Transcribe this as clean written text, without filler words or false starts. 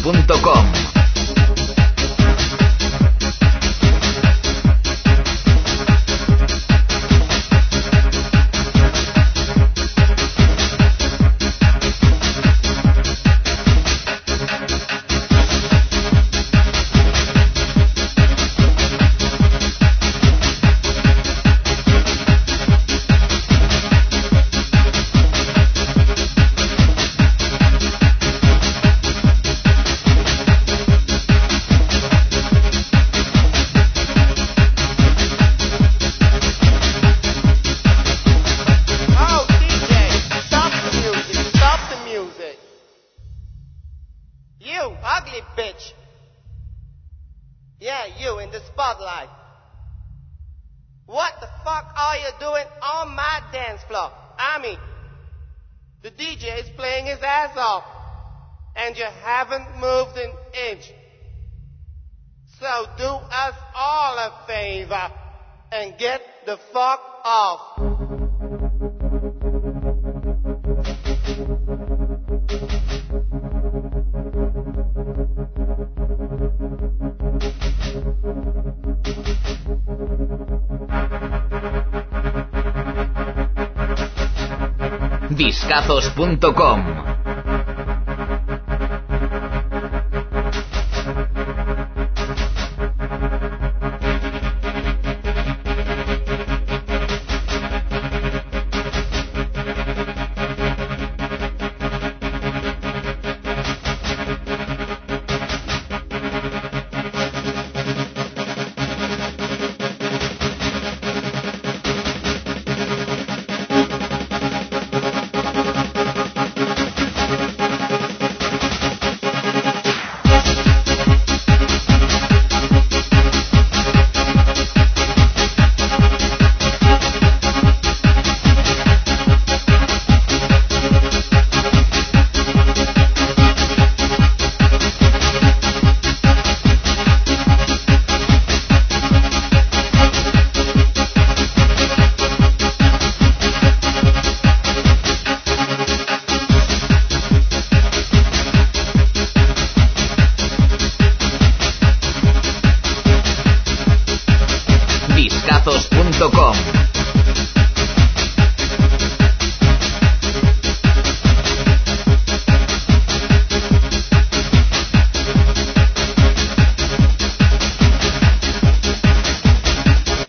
Discazos.com. You, ugly bitch. Yeah, you in the spotlight. What the fuck are you doing on my dance floor? I mean, the DJ is playing his ass off, and you haven't moved an inch. So do us all a favor and get the fuck off. Discazos.com. Discazos.com.